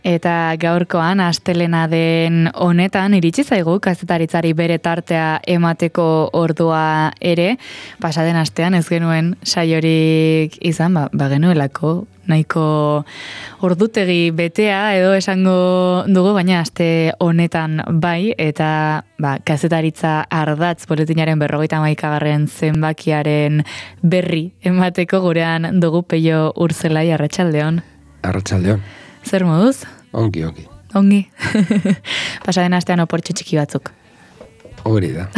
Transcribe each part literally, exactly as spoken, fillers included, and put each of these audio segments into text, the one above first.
Eta gaurkoan, astelena den honetan, iritsi zaigu kazetaritzari bere tartea emateko ordua ere, pasaden astean ez genuen saiorik izan, ba, ba genuelako, nahiko ordutegi betea edo esango dugu, baina aste honetan bai, eta ba, kazetaritza ardatz boletinaren berrogeita hamaikagarren zenbakiaren berri emateko gurean dugu Peio Urzelai. Arratsaldeon. Arratsaldeon. Zer moduz? Ongi, ongi. Ongi. Pasaden astean oportxo txiki batzuk. Hori da.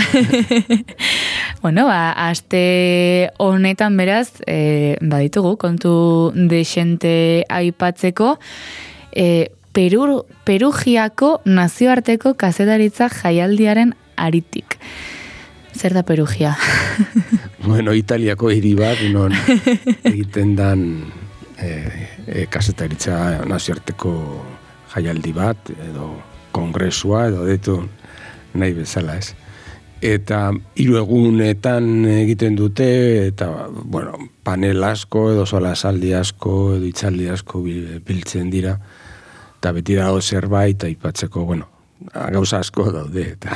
Bueno, ba, aste honetan beraz, e, baditugu, kontu dexente aipatzeko, e, Peru, Perugiako nazioarteko kazetaritza jaialdiaren aritik. Zer da Perugia? Bueno, Italiako hiri bat, non egiten dan e, e, kazetaritza nazioarteko jaialdi bat, edo kongresua, edo ditu nahi bezala ez. Eta hiru egunetan egiten dute, eta bueno, panel asko, edo solasaldi asko, edo hitzaldi asko biltzen dira, eta beti dago zerbait, aipatzeko, bueno, gauza asko daude, eta,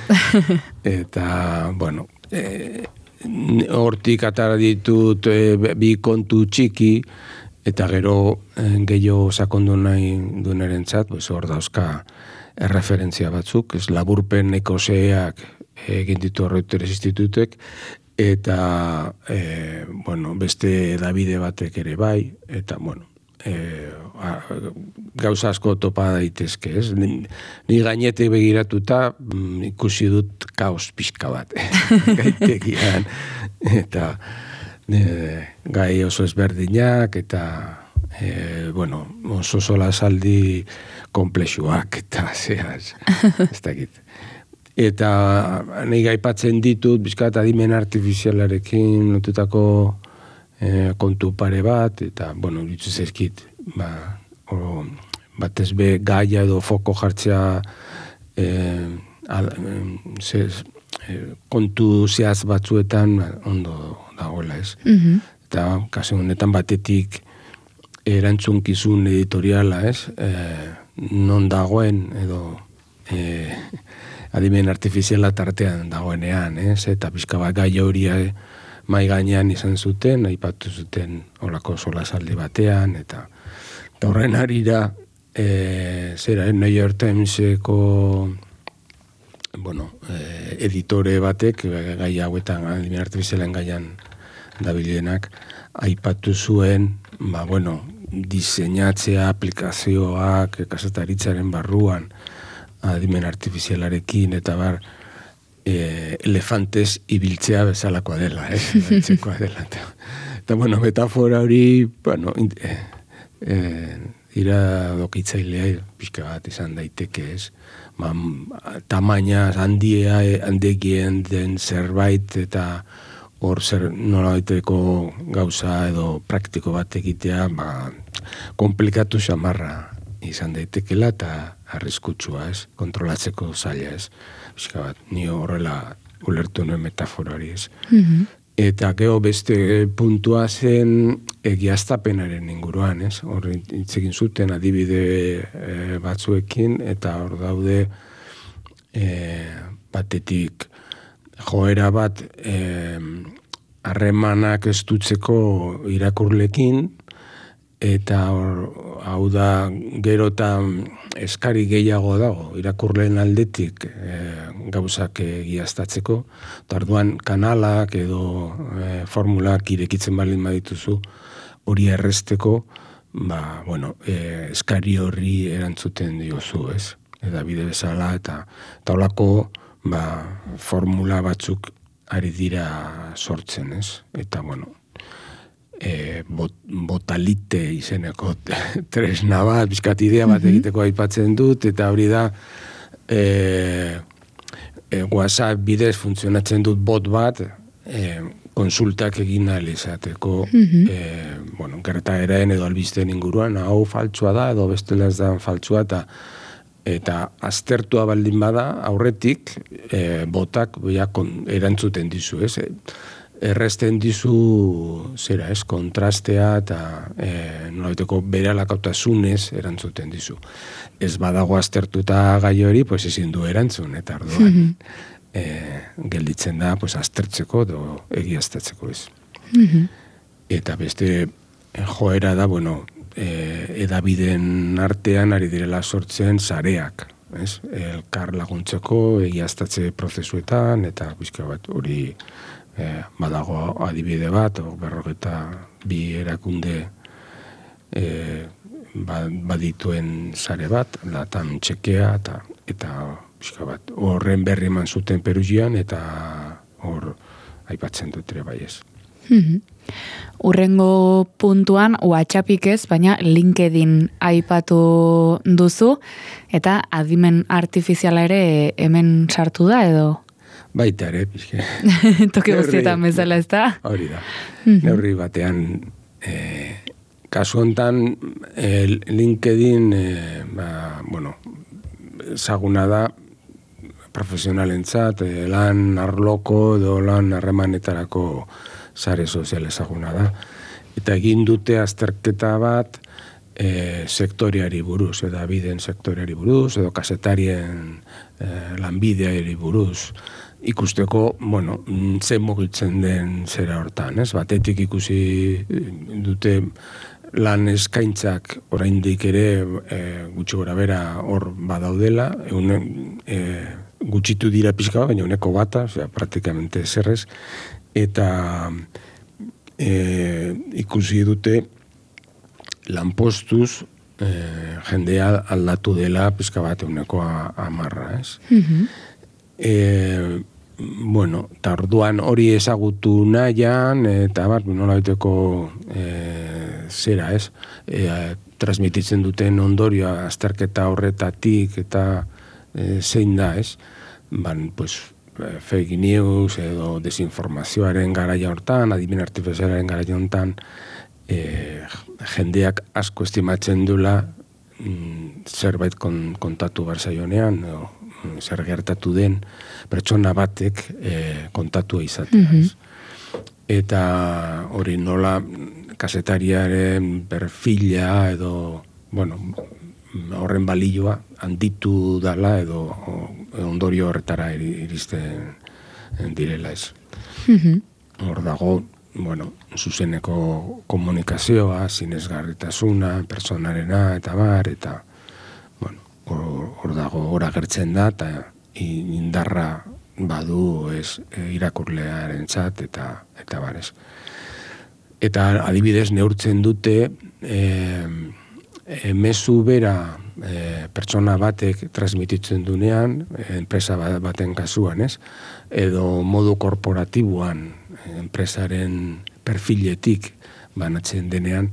eta bueno, e, hortik atara ditut e, bi kontu txiki, eta gero e, gehiago sakondu nahi duenarentzat, pues hor dauzka erreferentzia batzuk, ez laburpen ekoseak egin ditu Reuters institutek, eta e, bueno, beste Davide batek ere bai, eta bueno, e, a, gauza asko topa daitezke, ez? Ni, ni gainetik begiratuta mm, ikusi dut kaos pixka bat, gaitegian, eta e, gai oso ezberdinak, eta e, bueno, oso sola saldi komplexuak, eta zehaz, ez dakit. Eta nahi gaipatzen ditut, bizkat adimen artifizialarekin lotutako e, kontu pare bat, eta, bueno, dituz ezkit, ba, o, batez be gaia edo foko jartzea e, al, e, zez, e, kontu zehaz batzuetan ondo dagoela ez. Mm-hmm. Eta, kasu honetan batetik erantzunkizun editoriala ez, e, non dagoen edo e, adimen artifiziala tartean dagoenean, ez? Eta pixka bat gai horia mai gainean izan zuten, aipatu zuten olako solasaldi batean, eta horren harira, e, zera, New York Timeseko bueno, e, editore batek, gai hauetan, adimen artifizialen gaian dabilenak, aipatu zuen, ba, bueno, diseinatzea, aplikazioak, kazetaritzaren barruan, adimen artifizialarekin, eta bar, e, elefantez ibiltzea bezalakoa dela, eh? Ibiltzekoa dela. Eta, eta, bueno, metafora hori, bueno, e, e, ira dokitzailea, pixka bat izan daiteke, ez? Ba, tamaina handia, handegien den zerbait, eta hor zer nola baiteko gauza edo praktiko bat egitea, ba, komplikatu xamarra izan daitekela, eta arriskutsua, ez? Kontrolatzeko zaila, ez? Bizka bat, ni horrela ulertu nuen metafora hori, ez? Mm-hmm. Eta gero beste puntua zen egiaztapenaren inguruan, ez? Hor hitzekin zuten adibide e, batzuekin, eta hor daude e, batetik joera bat harremanak e, estutzeko irakurlekin, eta hor, hau da gero eta eskari gehiago dago, irakurleen aldetik e, gauzak egiaztatzeko, eta orduan kanalak edo e, formulak irekitzen balin badituzu hori erresteko, ba, bueno, e, eskari horri erantzuten diozu, ez? Eta bide bezala, eta eta holako ba, formula batzuk ari dira sortzen, ez? Eta, bueno, E, bot, botalite izeneko tresna bat, bizkat idea bat egiteko aipatzen dut, eta hori da e, e, WhatsApp bidez funtzionatzen dut bot bat e, konsultak egin ahal izateko mm-hmm. e, bueno, gertaeren edo albisteen inguruan, hau faltsua da edo bestela ez da faltsua, eta eta aztertua baldin bada aurretik e, botak ja, kon, erantzuten dizu, ez? erresten dizu zera ez, kontrastea eta e, nolaiteko bere alakautasunez erantzuten dizu. Ez badago aztertuta gai hori, pues ezin du erantzun, eta orduan mm-hmm. e, gelditzen da pues, aztertzeko edo egiaztatzeko ez. Mm-hmm. Eta beste joera da, bueno, e, edabideen artean ari direla sortzen sareak, ez? Elkar laguntzeko egiaztatze prozesuetan, eta bizka bat hori Eh, badago adibide bat, o berrogeta bi erakunde eh, badituen sare bat, latan txekea, eta, eta pixka bat, horren berri eman zuten Perugian, eta hor aipatzen dut ere bai ez. Mm-hmm. Urrengo puntuan, WhatsAppik ez, baina LinkedIn aipatu duzu, eta adimen artifiziala ere hemen sartu da edo? Baita ere, pixke. Toki guztietan bezala, ez da? Hori da. Mm-hmm. Neurri batean, eh, kasu hontan, eh, LinkedIn, eh, ba, bueno, ezaguna da, profesionalentzat, eh, lan arloko edo lan harremanetarako sare sozial ezaguna da. Eta egin dute azterketa bat, eh, sektoriari buruz, edo biden sektoriari buruz, edo kasetarien eh, lanbideari buruz, ikusteko, bueno, zen mugitzen den zera hortan, ez? Batetik ikusi dute lan eskaintzak oraindik ere e, gutxi gora bera hor badaudela, egun, e, gutxitu dira pixka bat, baina uneko bata, osea, praktikamente zerrez, eta e, ikusi dute lanpostuz e, jendea aldatu dela pixka bat uneko amarra, ez? Mm-hmm. E, bueno, eta orduan hori ezagutu nahian, eta bat, nola baiteko e, zera, ez? E, transmititzen duten ondorioa azterketa horretatik eta e, zein da, ez? Ban, pues, fake news edo desinformazioaren garaia hortan, adimen artifizialaren garaia hortan, e, jendeak asko estimatzen dula mm, zerbait kon, kontatu barzaionean, edo zer gertatu den pertsona batek e, kontatua izatea. Mm-hmm. Eta hori nola kazetariaren perfila edo, bueno, horren balioa handitu dala edo o, ondorio horretara iristen direla ez. Mm-hmm. Hor dago, bueno, zuzeneko komunikazioa, sinesgarritasuna, personarena eta bar, eta hor dago, hor agertzen da, eta indarra badu ez irakurlearen txat, eta, eta barez. Eta adibidez neurtzen dute e, e, mezu bera e, pertsona batek transmititzen dunean, enpresa baten kasuan, ez? Edo modu korporatiboan enpresaren perfiletik banatzen denean,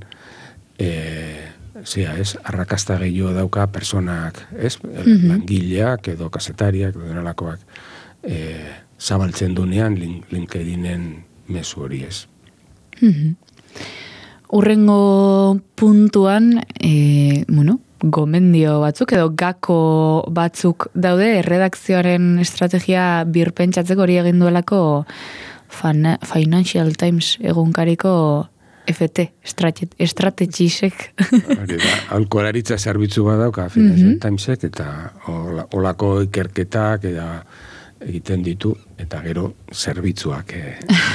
e, zea, ez, arrakasta gehiago dauka personak, ez, mm-hmm. langileak edo kasetariak edo denalakoak e, zabaltzen dunean LinkedInen mezu hori ez. Mm-hmm. Urrengo puntuan, e, bueno, gomendio batzuk edo gako batzuk daude erredakzioaren estrategia birpentsatzeko hori egin duelako Financial Times egunkariko F T, estrategisek. Aholkularitza zerbitzu bat dauka Financial mm-hmm. Timesek, eta olako ikerketak eta egiten ditu, eta gero zerbitzuak e,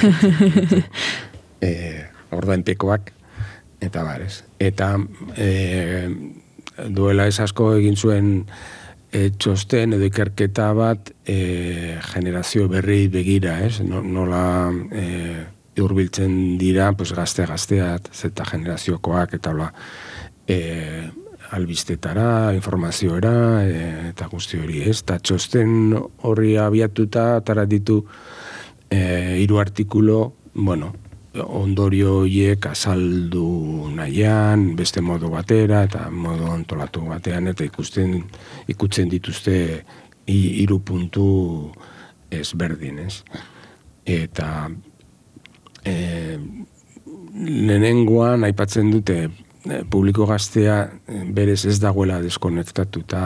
e, ordainpekoak, eta barez. Eta e, duela ez asko egin zuen e, txosten edo ikerketa bat e, generazio berri begira, ez? Nola e, urbiltzen dira, pues, gazte-gazteat, zeta generaziokoak, eta hola, e, albistetara, informazioera, e, eta guzti hori ez. Eta txosten horri abiatuta, atara ditu e, hiru artikulo, bueno, ondorio horiek azaldu nahian, beste modu batera, eta modu antolatu batean, eta ikusten, ikutzen dituzte hiru puntu ezberdin, ez. Eta E, lehenengoan aipatzen dute e, publiko gaztea berez ez dagoela deskonektatuta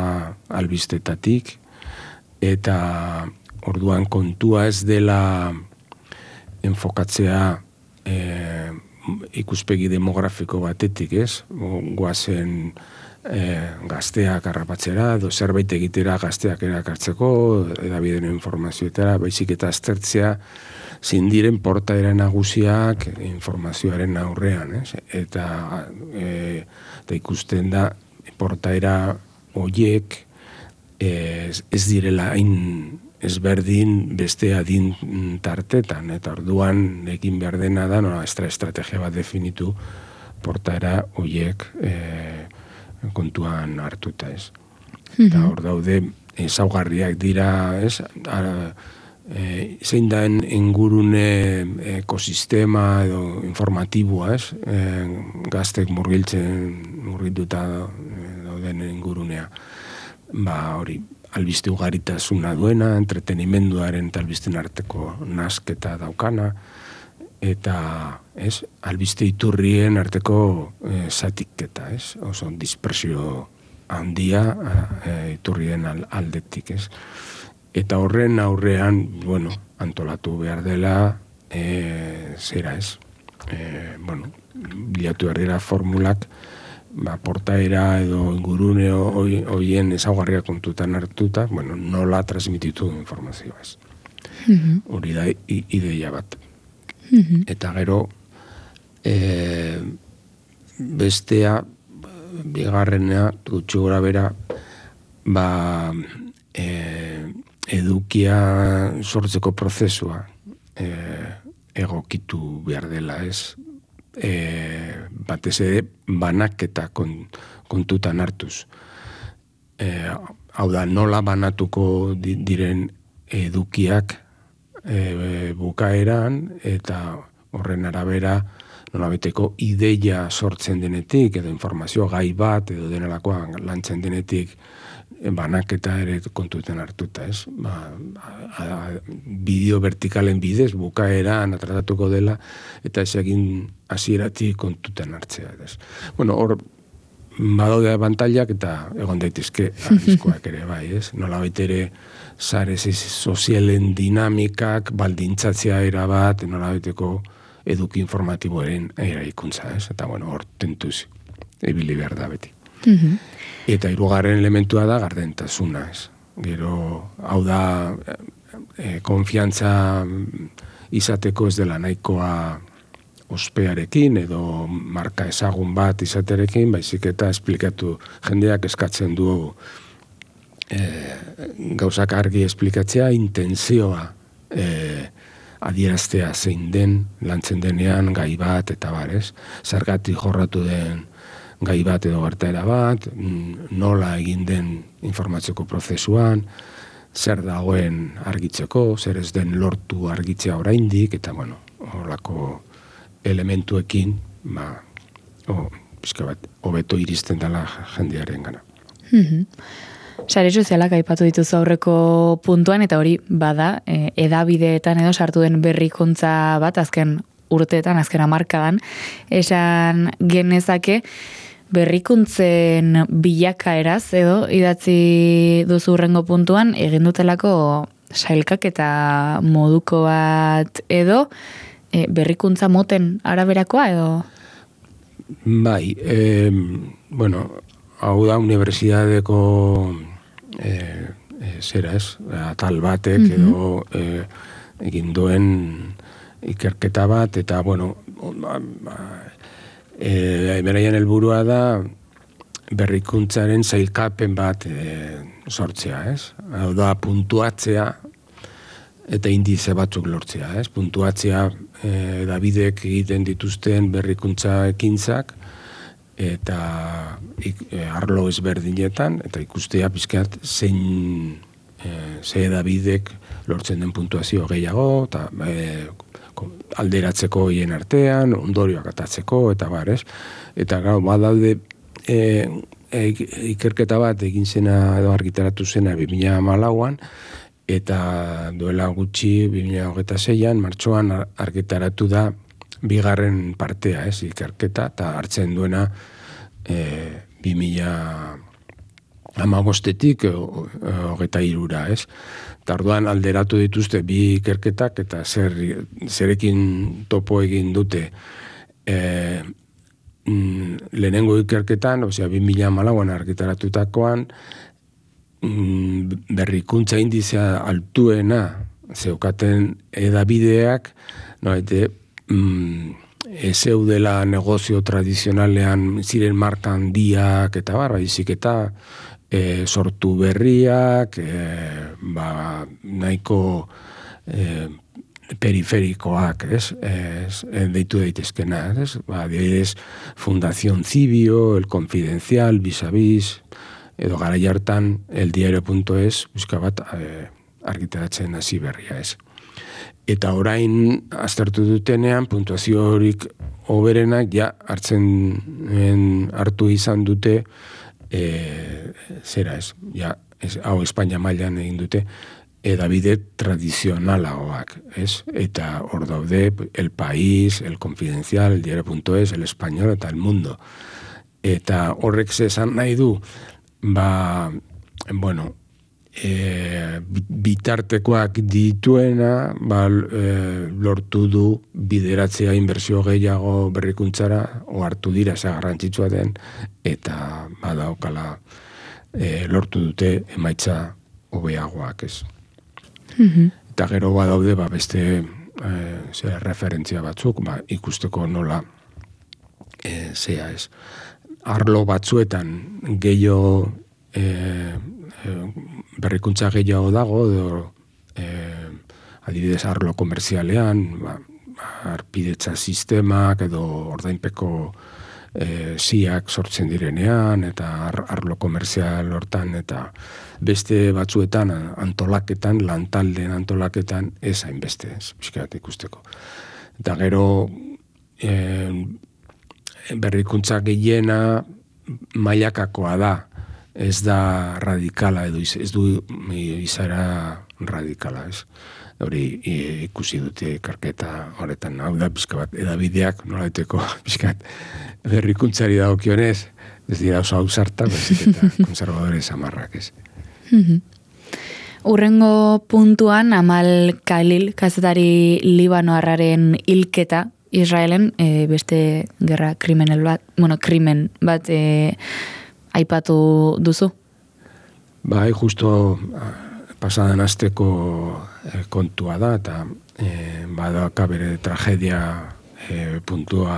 albistetatik, eta orduan kontua ez dela enfokatzea e, ikuspegi demografiko batetik, ez? Goazen e, gazteak harrapatzera, edo zerbait egitera gazteak erakartzeko, edabideen informazioetara, baizik eta aztertzea zindiren portaera nagusiak informazioaren aurrean, ez? Eta, e, eta ikusten da portaera horiek ez, ez direla hain ezberdin beste adin tartetan, eta orduan egin behar dena da, no, estrategia bat definitu portaera horiek e, kontuan hartuta, ez. Mm-hmm. Eta hor daude ezaugarriak dira, ez, ara, e, zein da ingurune ekosistema edo informatiboa, ez, e, gaztek murgiltzen murgilduta dauden ingurunea, ba hori, albiste ugaritasuna duena, entretenimenduaren eta albisten arteko nasketa daukana, eta ez, albiste iturrien arteko e, zatiketa, ez, oso dispersio handia e, iturrien aldetik, ez. Eta horren aurrean, bueno, antolatu behar dela, e, zera ez, e, bueno, bilatu behar dira formulak, ba, portaera edo ingurune horien ezaugarria kontutan hartuta, bueno, nola transmititu informazioa ez. Mm-hmm. Hori da i, ideia bat. Mm-hmm. Eta gero, e, bestea, bigarrenea, gutxi gora bera, ba, e, edukia sortzeko prozesua e, egokitu behar dela ez. E, batez ere banaketa kon, kontutan hartuz. E, hau da, nola banatuko di, diren edukiak e, bukaeran, eta horren arabera nola beteko ideia sortzen denetik, edo informazio gai bat, edo denalakoa lantzen denetik, banaketa ere kontutan hartuta, ez? Ba, a, a, bideo vertikalen bidez, bukaeran atratatuko dela, eta ez egin hasieratik kontutan hartzea, ez? Bueno, hor, badaude abantailak eta egon daitezke arriskoak ere, bai, ez? Nola baitere, sare sozialen dinamikak, baldintzatzea era bat, nola baiteko eduki informatiboaren eraikuntza, ez? Eta, bueno, hor tentuz, ibili behar da beti. Mm-hmm. Eta hirugarren elementua da gardentasuna, ez. Gero, hau da, e, konfiantza izateko ez dela nahikoa ospearekin edo marka ezagun bat izaterekin, baizik eta esplikatu jendeak eskatzen du e, gauzak argi esplikatzea, intentzioa e, adieraztea zein den, lantzen denean gai bat eta barez, zergatik jorratu den gai bat edo gertaera bat, nola egin den informatzeko prozesuan, zer dagoen argitzeko, zer ez den lortu argitzea oraindik, eta bueno, horlako elementuekin, ba, o, pizka bat, hobeto iristen dela jendearen gana. Mm-hmm. Sare sozialak aipatu dituzu aurreko puntuan, eta hori bada, e, edabideetan edo sartu den berrikuntza bat, azken urteetan, azken hamarkadan, esan genezake, berrikuntzen bilakaeraz edo idatzi duzu hurrengo puntuan egin dutelako sailkak eta moduko bat edo e, berrikuntza moten araberakoa edo? Bai, e, bueno, hau da unibertsitateko e, e, zera ez, atal batek mm-hmm. edo e, egin duen ikerketa bat eta bueno, E, beraien helburua da berrikuntzaren zailkapen bat e, sortzea, ez? Hau da, puntuatzea eta indize batzuk lortzea, ez? Puntuatzea e, Davidek egiten dituzten berrikuntza ekintzak eta ik, e, arlo ezberdinetan, eta ikustea pizkat zein e, ze Davidek lortzen den puntuazio gehiago, eta e, alderatzeko hien artean, ondorioak atatzeko, eta bar, ez? Eta, gau, badaude e, e, ikerketa bat egin zena edo argitaratu zena bi mila hamalauan, eta duela gutxi bi mila hogeita seian, martxoan argitaratu da bigarren partea, ez? Ikerketa, eta hartzen duena e, bi mila amabostetik hogeita irura, ez? Tarduan alderatu dituzte bi ikerketak eta zer, zerekin topo egin dute e, mm, lehenengo ikerketan, osea, bi mila hamalauan argitaratutakoan, mm, berrikuntza indizea altuena zeukaten edabideak, no, ete, mm, ez zeudela negozio tradizionalean ziren marka handiak eta bar, baizik eta E, sortu berriak, e, ba, nahiko e, periferikoak, ez? Ez, deitu daitezkena, ez? Ba, adibidez, Fundación Cibio, El Confidencial, Vis a Vis, edo gara jartan, el diario punto es, buska bat, e, argitaratzen hasi berria, ez? Eta orain, aztertu dutenean, puntuazio horik hoberenak, ja, hartzen hartu izan dute, E, zera ez, ja, ez, hau Espainia mailan egin dute, edabide tradizionalagoak, ez? Eta hor daude El País, El Confidencial, El Diario punto es, El Español eta El Mundo. Eta horrek zesan nahi du, ba, bueno, e, bitartekoak dituena, ba, e, lortu du bideratzea inbertsio gehiago berrikuntzara, o hartu dira eza garrantzitsua den, eta badaukala e, lortu dute emaitza hobeagoak, ez. Mm-hmm. Eta gero badaude, ba, beste e, zera, referentzia batzuk, ba, ikusteko nola e, zea ez. Arlo batzuetan gehiago e, e, berrikuntza gehiago dago, edo e, adibidez arlo komerzialean, ba, arpidetza sistemak edo ordainpeko e, siak sortzen direnean, eta ar, arlo komerzial hortan, eta beste batzuetan antolaketan, lantaldeen antolaketan, ez hainbeste, ez pixkat ikusteko. Eta gero e, berrikuntza gehiena mailakakoa da, ez da radikala edo ez du izara radikala, ez. Hori ikusi dute karketa horretan, hau da pixka bat edabideak nolaiteko pixkat berrikuntzari dagokionez, ez dira oso hausarta, bezik eta konservadore samarrak, ez. Urrengo puntuan Amal Khalil, kazetari libanoarraren hilketa Israelen, e, beste gerra krimenel bat, bueno, krimen bat e, aipatu duzu? Bai, justo pasadan asteko e, kontua da, eta e, badaka bere tragedia e, puntua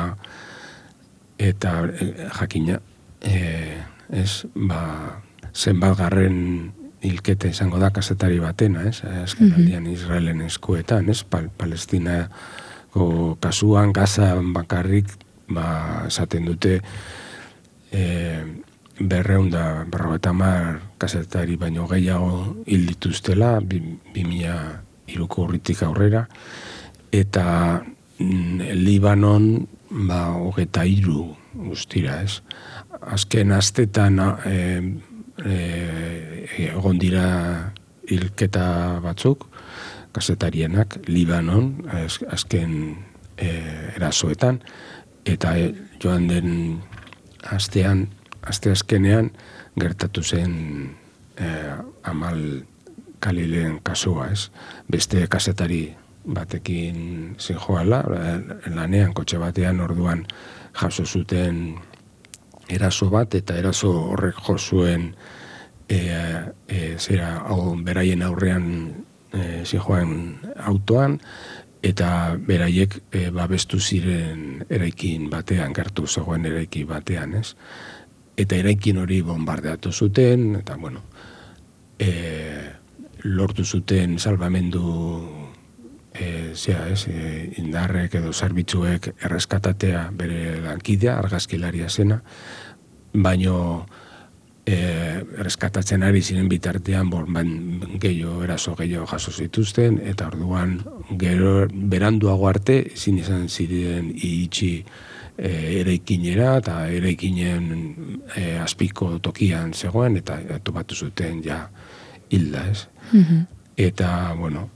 eta e, jakina, e, ez, ba, zenbat garren hilkete izango da kazetari batena, ez, azken aldian Israelen eskuetan, ez, Pal Palestina kasuan, Gaza bakarrik, ba, esaten dute e, berreun da berrogeta hamar kazetari baino gehiago hil dituztela, bi mila hiruko urritik aurrera, eta mm, Libanon ba, hogeita hiru guztira, ez. Azken astetan e, e, egon dira hilketa batzuk, kazetarienak, Libanon, azken e, erasoetan, eta e, joan den astean, aste azkenean, gertatu zen e, Amal Khalilen kasua, ez? Beste kazetari batekin zinjoala, lanean, kotxe batean, orduan jaso zuten eraso bat, eta eraso horrek jo zuen e, e, zera, hau, beraien aurrean E, zijoan autoan, eta beraiek e, babestu ziren eraikin batean, gertu zegoen eraikin batean, ez? Eta eraikin hori bombardeatu zuten, eta, bueno, e, lortu zuten salbamendu e, zera, ez, e, indarrek edo zerbitzuek erreskatatea bere lankidea, argazkilaria zena, baino E, erreskatatzen ari ziren bitartean borban gehiago, eraso gehiago jaso zituzten, eta orduan gero beranduago arte ezin izan ziren iritsi e, eraikinera, eta eraikinen e, azpiko tokian zegoen, eta topatu zuten ja hilda, ez. Mm-hmm. Eta, bueno,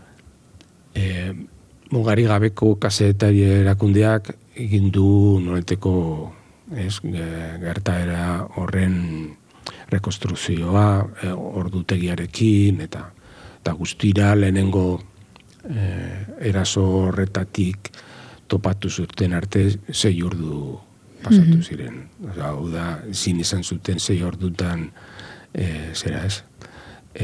e, mugari gabeko kazetari erakundeak egin du noleteko ez, gertaera horren rekonstruzioa, e, ordutegiarekin, eta, eta guztira lehenengo e, eraso horretatik topatu zuten arte sei ordu pasatu mm-hmm. ziren. Hau da, zin izan zuten sei ordutan, e, zera ez, e,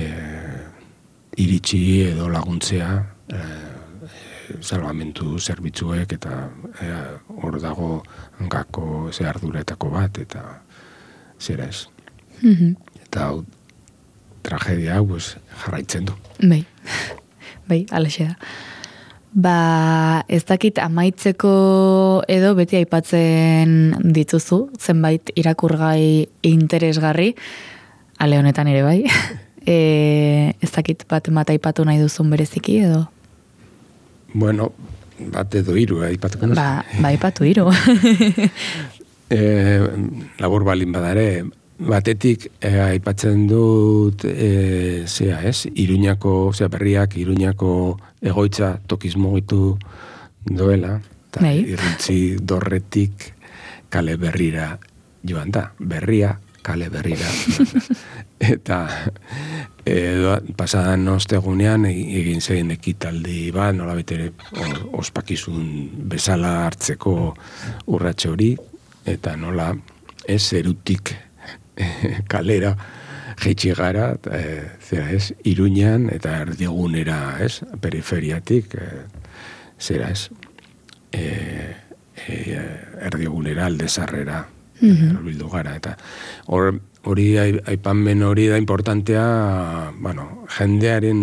iritsi edo laguntzea, e, salvamentu zerbitzuek eta hor e, dago hankako ze arduretako bat eta zera ez. Mm-hmm. Eta hau, tragedia hau pues, jarraitzen du. Bai, bai, alaxe da. Ba, ez dakit amaitzeko edo beti aipatzen dituzu, zenbait irakurgai interesgarri, ale honetan ere bai, e, ez dakit bat bat aipatu nahi duzun bereziki edo? Bueno, bat edo hiru, aipatuko nazu. Ba, ba aipatu hiru. e, labur balin badare, batetik e, aipatzen dut e, zea ez, Iruñako, zea berriak, Iruñako egoitza tokiz mugitu doela, eta irrintzi dorretik kale berrira joan da, berria kale berrira. Eta e, pasadan ostegunean egin zein ekitaldi bat, nola betere ospakizun bezala hartzeko urratxe hori, eta nola ez erutik kalera jeitsi gara, e, zera ez, Iruñan eta erdigunera, ez, periferiatik, e, zera ez, e, e, erdigunera aldezarrera mm-hmm. bildu gara, eta hor, hori aipanmen hori da importantea, bueno, jendearen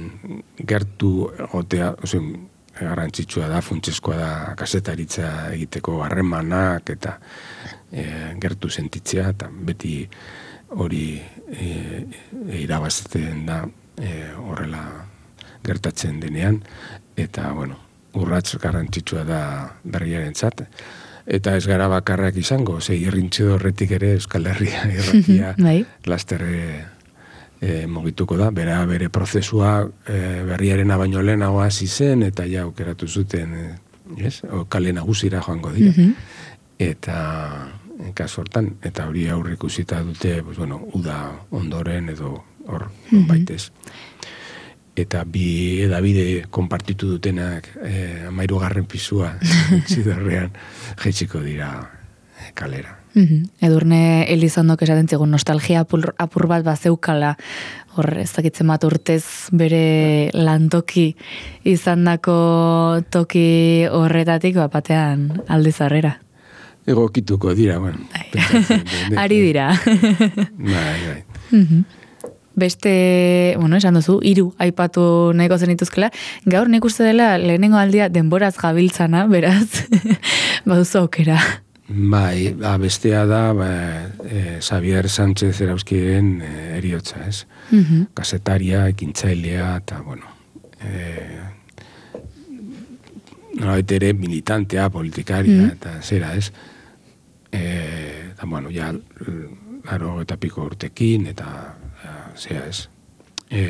gertu egotea, oso, garrantzitsua da, funtsezkoa da, kasetaritza egiteko harremanak eta e, gertu sentitzea, eta beti hori e, irabazten da e, horrela gertatzen denean, eta, bueno, urrats garrantzitsua da berriarentzat. Eta ez gara bakarrak izango, ze irrintxe horretik ere Euskal Herria irratia lasterre e, mogituko da, bera bere prozesua e, berriaren baino lehenago hasi zen, eta ja aukeratu zuten, e, yes? Kale nagusira joango dira. Mm-hmm. Eta kasu hortan, eta hori aurreikusita dute, pues, bueno, uda ondoren edo hor mm-hmm. baitez. Eta bi edabide konpartitu dutenak eh, amairu garren pisua zidorrean jaitsiko dira kalera. Mm-hmm. Edurne Elizondok esaten zigun nostalgia apur, apur bat bazeukala, hor ez dakitzen bat urtez bere lantoki izandako toki horretatik batean aldizarrera. Egokituko dira, bueno. Ari dira. Bai, bai. Mm-hmm. Beste, bueno, esan duzu, hiru aipatu nahiko zenituzkela, gaur nik uste dela lehenengo aldia denboraz gabiltzana, beraz, baduzu aukera. Bai, ba, bestea da, ba, e, Xavier Sánchez Erauzkien e, eriotza, ez? Mm-hmm. Kasetaria, ekintzailea, eta, bueno, e, nolabait ere militantea, politikaria, mm-hmm. eta zera, ez? E, eta, bueno, ja, laro eta piko urtekin, eta zera ez, e,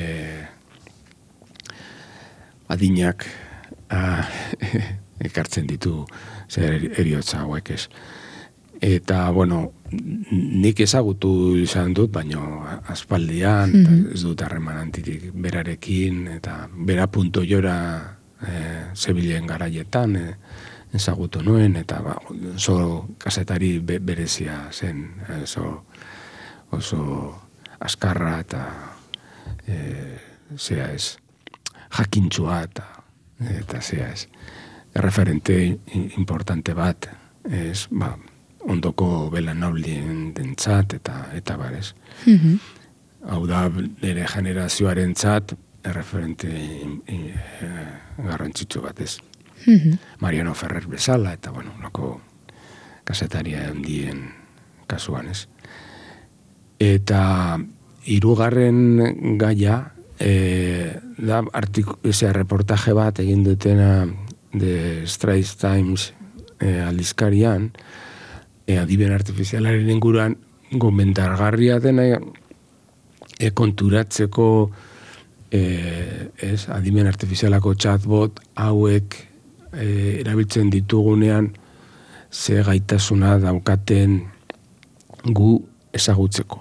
adinak a, ekartzen ditu zer eriotza hauek ez. Eta, bueno, nik ezagutu izan dut, baino aspaldian, mm-hmm. ez dut harreman antitik berarekin, eta bera punto jora e, zebilen garaietan e, ezagutu nuen, eta ba, oso kasetari be, berezia zen, oso, oso askarra eta e, zea ez, jakintzua eta, eta zea ez, referente importante bat, ez, ba, ondoko belanaulien dentzat eta, eta barez. Mm-hmm. Hau da, nire generazioaren txat, referente e, garrantzitsu bat ez. Mm-hmm. Mariano Ferrer bezala, eta, bueno, loko kasetaria handien kasuan ez. Eta hirugarren gaia, e, da artiku, eze, reportaje bat egin dutena de Straits Times e, aldizkarian, e, adiben artifizialaren inguruan gomendargarria dena e, konturatzeko e, ez, adimen artifizialako chatbot hauek e, erabiltzen ditugunean ze gaitasuna daukaten gu ezagutzeko.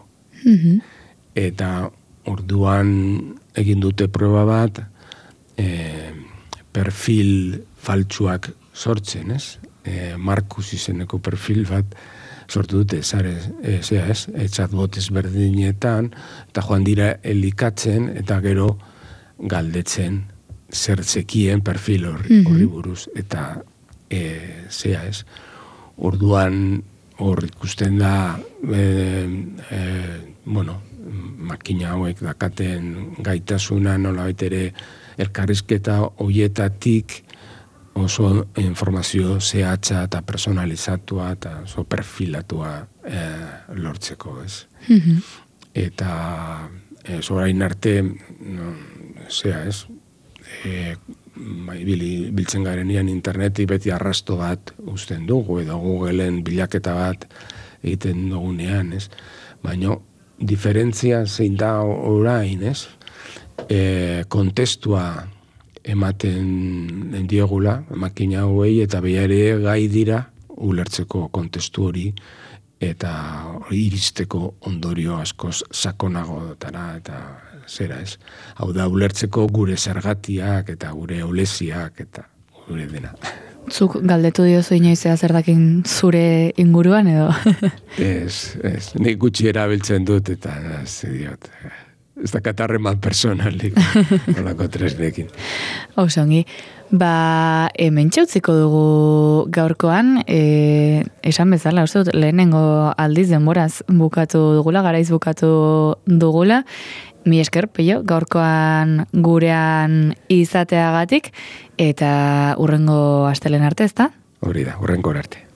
Mhm. Eta orduan egin dute proba bat, e, perfil faltsuak sortzen, ez? E, Markus izeneko perfil bat sortu dute, zare, e, zera ez, e, chatbot ezberdinetan, eta joan dira elikatzen, eta gero galdetzen zer zekien perfil horri, horri buruz, eta e, zera ez, orduan hor ikusten da, e, e, bueno, makina hauek dakaten gaitasuna nolabait ere elkarrizketa hoietatik oso informazio zehatza eta personalizatua eta oso perfilatua e, lortzeko, ez? Mhm. Eta e, zorain arte, no, zea, ez? E, bai, bili, biltzen garenean interneti beti arrasto bat uzten dugu, edo Googleen bilaketa bat egiten dugunean, ez? Baina diferentzia zein da orain, ez? E, kontestua ematen diegula, makina hauei, eta behare gai dira ulertzeko kontestu hori, eta iristeko ondorio askoz sakonagotara, eta zera ez. Hau da, ulertzeko gure zergatiak, eta gure oleziak, eta gure dena. Zuk galdetu diozu inoizea zer dakin zure inguruan, edo? Ez, ez, nik gutxi erabiltzen dut, eta ez diot, ez da katarreman personalik, nolako tresnekin. Osongi, ba, hemen txautziko dugu gaurkoan, e, esan bezala, uste dut, lehenengo aldiz denboraz bukatu dugula, garaiz bukatu dugula, mi esker, Pello, gaurkoan gurean izateagatik, eta urrengo astelen arte, ezta? Hori da, urrengo arte.